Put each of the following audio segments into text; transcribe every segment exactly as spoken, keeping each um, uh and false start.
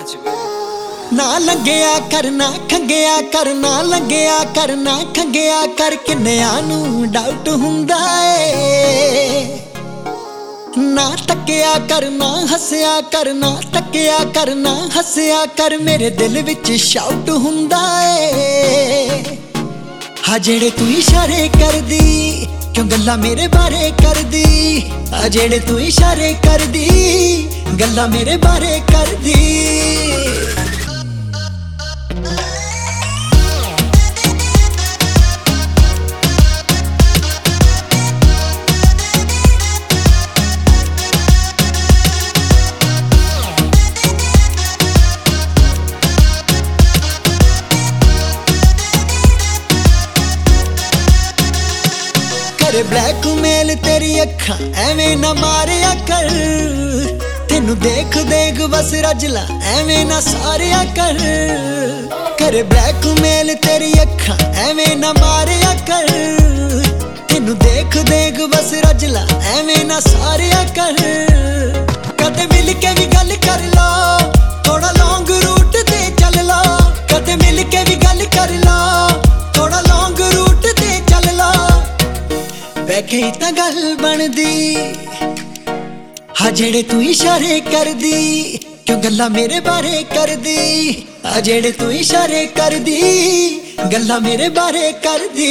got you, baby. ਨਾ ਲੰਗਿਆ ਕਰਨਾ ਖੰਗਿਆ ਕਰਨਾ ਲੰਗਿਆ ਕਰਨਾ ਖੰਗਿਆ ਕਰ ਕਿੰਨਿਆਂ ਨੂੰ ਡਾਊਟ ਹੁੰਦਾ ਏ ਨਾ ਤੱਕਿਆ ਕਰਨਾ ਹੱਸਿਆ ਕਰਨਾ ਤੱਕਿਆ ਕਰਨਾ ਹੱਸਿਆ ਕਰ ਮੇਰੇ ਦਿਲ ਵਿੱਚ ਸ਼ਾਊਟ ਹੁੰਦਾ ਏ ਹਾਂ ਜਿਹੜੇ ਤੂੰ ਇਸ਼ਾਰੇ ਕਰਦੀ ਕਿਉਂ ਗੱਲਾਂ ਮੇਰੇ ਬਾਰੇ ਕਰਦੀ ਆ ਜਿਹੜੇ ਤੂੰ ਇਸ਼ਾਰੇ ਕਰਦੀ ਗੱਲਾਂ ਮੇਰੇ ਬਾਰੇ ਕਰਦੀ ब्लैकमेल तेरी अखा एवें ना मारिया कर तेनू देख देख बस रजला एवें ना सारिया कर करे ब्लैकमेल तेरी अखा एवें ना मारिया कर तेनू देख देख बस रजला एवें ना सारिया कर कदे मिल के भी गल कर लो थोड़ा लॉन्ग रूट ते चल लो कदे मिल के भी गल कर लो थोड़ा लॉन्ग रूट ते चल लो बैठे तां गल बनदी हाँ जेड़े तू इशारे करदी क्यों गल्लां मेरे बारे करदी हाँ जेड़े तू इशारे करदी गल्लां मेरे बारे करदी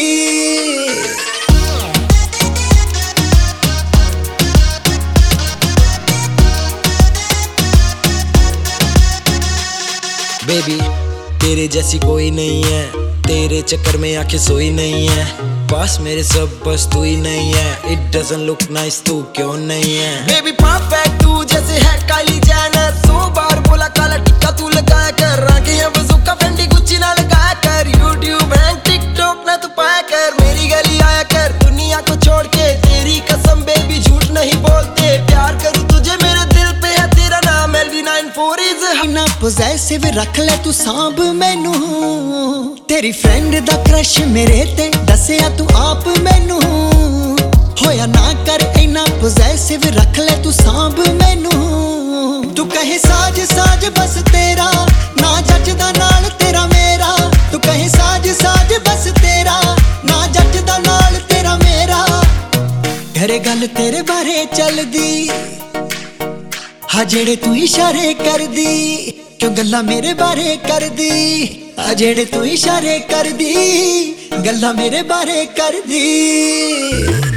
बेबी तेरे जैसी कोई नहीं है तेरे चक्कर में आंखें सोई नहीं है पास मेरे सब बस तू ही नहीं है It doesn't look nice तू क्यों नहीं है Baby perfect तू जैसे है काइली जेनर सौ बार बोला काला टिक्का तू लगाया कर आगे है बज़ूका फेंडी गुच्ची ना लगाया कर YouTube है TikTok ना तू पाया कर मेरी गली आया कर दुनिया को छोड़ के तेरी कसम बेबी झूठ नहीं बोलते प्यार करूँ तुझे मेरे दिल पे है तेरा नाम L V nine four is ना possessive रख ले तू सांभ मैनू तेरी फ्रेंड दा क्रश मेरे ते दसिया तू आप मैनू होया ना कर इना possessive रख ले तू सांभ मैनू तू कहे साज साज बस तेरा ना जचदा नाल तेरा मेरा तू कहे साज साज बस तेरा ना जचदा नाल तेरा मेरा घरे गल तेरे बारे चलदी हाँ जेड़े तू इशारे करदी क्यों गल्लां मेरे बारे करदी हाँ जेड़े तू इशारे करदी गल्लां मेरे बारे करदी।